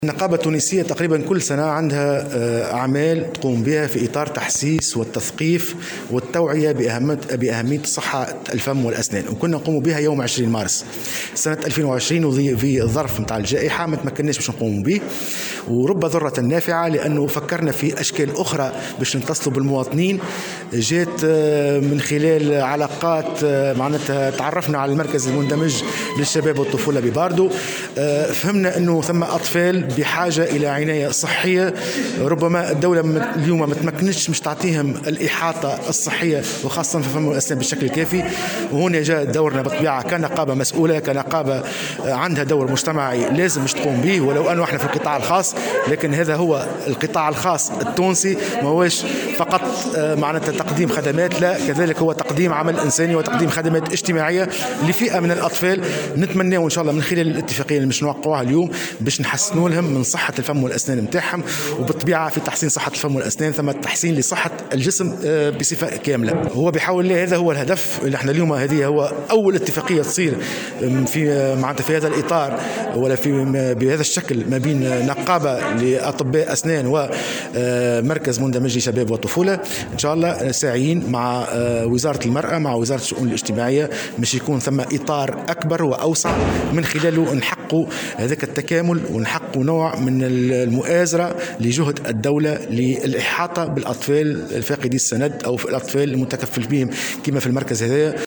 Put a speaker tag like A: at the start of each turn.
A: النقابة التونسية تقريبا كل سنة عندها أعمال تقوم بها في إطار تحسيس والتثقيف والتوعية بأهمية صحة الفم والأسنان، وكنا نقوم بها يوم 20 مارس سنة 2020 في الظرف متاع الجائحة ما تمكناش باش نقوم به، ورب ضرة نافعة لأنه فكرنا في أشكال أخرى باش نتصلوا بالمواطنين. جات من خلال علاقات معناتها تعرفنا على المركز المندمج للشباب والطفولة بباردو، فهمنا أنه ثم أطفال بحاجة إلى عناية صحية، ربما الدولة اليوم ما تمكنش مش تعطيهم الإحاطة الصحية وخاصة في الفم والأسنان بالشكل الكافي. وهنا جاء دورنا بالطبيعة كنقابة مسؤولة، كنقابة عندها دور مجتمعي لازم مش تقوم به، ولو أنه احنا في القطاع الخاص، لكن هذا هو القطاع الخاص التونسي، ما هوش فقط معناتها تقديم خدمات، لا كذلك هو تقديم عمل إنساني وتقديم خدمات اجتماعية لفئة من الأطفال. نتمنى إن شاء الله من خلال الاتفاقية اللي مش نوقعوها اليوم باش نحسنوا لهم من صحة الفم والأسنان متاعهم، وبالطبيعة في تحسين صحة الفم والأسنان ثم تحسين لصحة الجسم بصفة كاملة. هو بحول الله هذا هو الهدف اللي احنا اليوم، هذه هو أول اتفاقية تصير في معناتها في هذا الإطار ولا في بهذا الشكل ما بين نقابة لأطباء أسنان ومركز مندمج لشباب وطفولة. إن شاء الله ساعيين مع وزارة المرأة مع وزارة الشؤون الاجتماعية باش يكون ثم إطار أكبر وأوسع من خلاله نحققوا هذاك التكامل ونحققوا نوع من المؤازرة لجهد الدولة للإحاطة بالأطفال الفاقدي السند أو في الأطفال المتكفل بهم كما في المركز هذا.